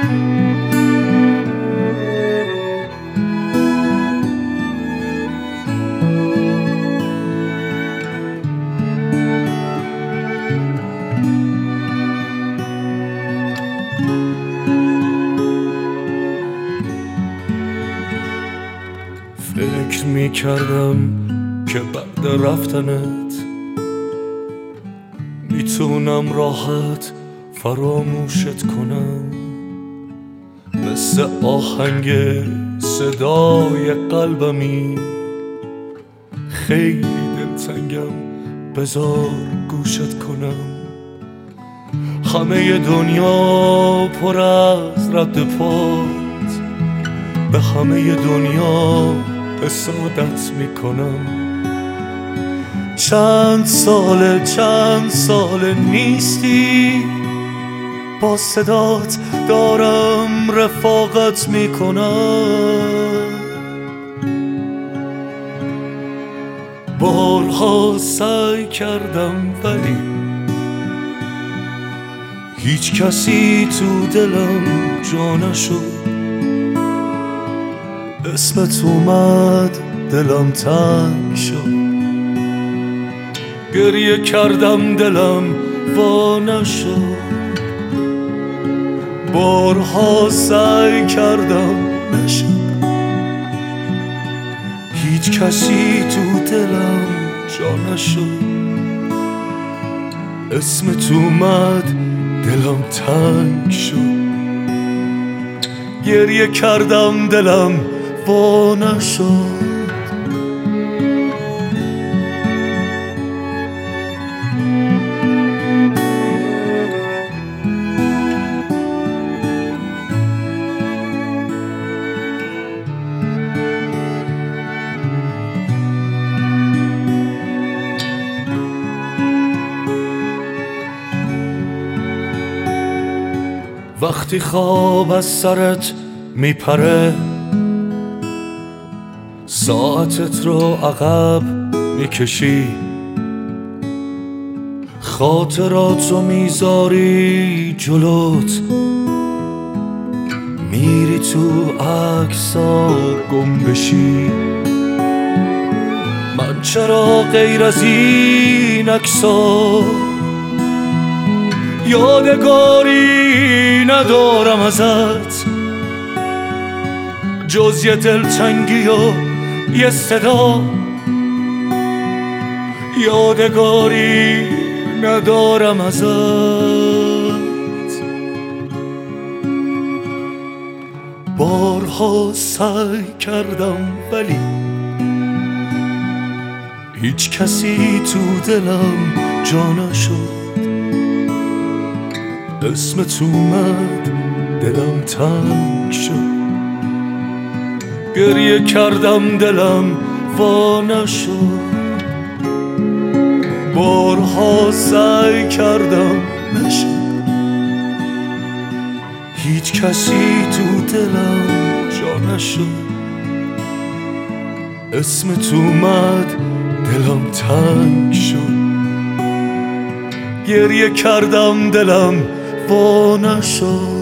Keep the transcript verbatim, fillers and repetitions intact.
فکر می کردم که بعد رفتنت میتونم راحت فراموشت کنم، مثل آهنگ صدای قلبمی خیلی دلتنگم، بذار گوشت کنم. همه دنیا پر از رد پات، به همه دنیا حسادت میکنم. چند ساله چند ساله نیستی، با صدات دارم رفاقت میکنم. بارها سعی کردم ولی هیچ کسی تو دلم جا نشد. اسمت اومد دلم تنگ شد، گریه کردم دلم وا نشد. بارها سعی کردم نشد، هیچ کسی تو دلم جا نشد. اسمت اومد دلم تنگ شد، گریه کردم دلم وا نشد. وقتی خواب از سرت میپره، ساعتت رو عقب میکشی، خاطراتو میذاری جلوت، میری تو عکسا گم بشی. من چرا غیر از این عکسا یادگاری ندارم ازت، جز یه دلتنگی و یه صدا. یادگاری ندارم ازت. بارها سعی کردم ولی هیچ کسی تو دلم جا نشد. اسمت اومد دلم تنگ شد، گریه کردم دلم وا نشد. بارها سعی کردم نشد، هیچ کسی تو دلم جا نشد. اسمت اومد دلم تنگ شد، گریه کردم دلم وا نشد.